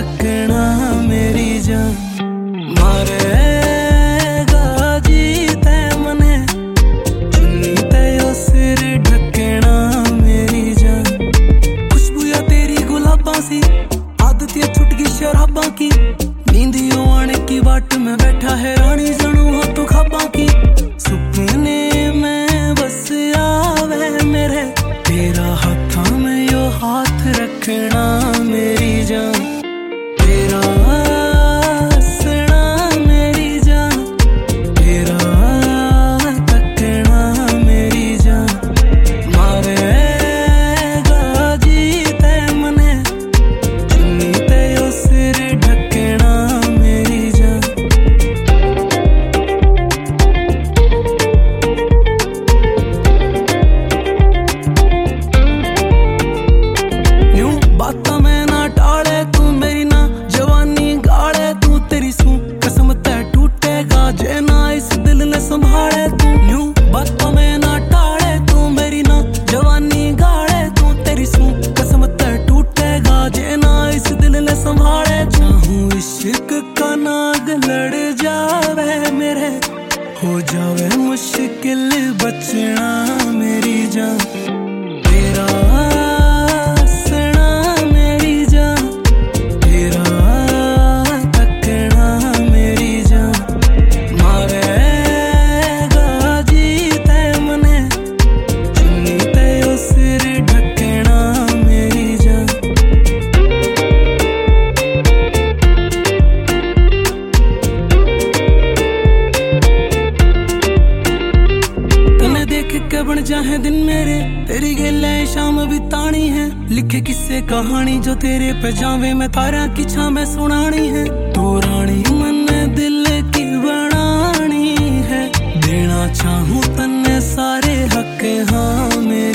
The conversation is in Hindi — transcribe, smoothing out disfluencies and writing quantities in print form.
तकना मेरी जान मारेगा जीते मने चुन्नी तेयो सिर ढकना मेरी जान। खुशबू या तेरी गुलाबा सी आदत ये छुटकी शराबा की नींदियों आने की बाट में बैठा है रानी जनू हो तू खाबा की सुपने में बस आवे मेरे तेरा हाथा में यो हाथ रखना मेरी जान तेरा हंसना मेरी जान तेरा तकना मेरी जान मारेगा जीते मने चुन्नी तेयो सिर ढकना मेरी जान। यूं बाता में ना टाले तू मेरी ना जवानी गाड़े तू तेरी सू कसम ते टूटेगा जे ना इस दिल ने संभाले तू। यूं बातों में ना टाले तू मेरी ना जवानी गाड़े तू तेरी सू कसम ते टूटेगा जे ना इस दिल ने संभाले। चाहूं इश्क का नाग लड़ जावे मेरे हो जावे मुश्किल बचना मेरी जान तेरा हंसना मेरी जान तेरा तकना मेरी जान मारेगा जीते मने चुन्नी तेयो सिर ढकना मेरी जान। तने देख के बन जाए दिन मेरे तेरी गेले शाम बितानी है लिखे किस्से कहानी जो तेरे पे जावे मैं तारा की छा में सुनानी है तू रानी मन दिल की बनानी है देना चाहूं तन्ने सारे हक हाँ मेरे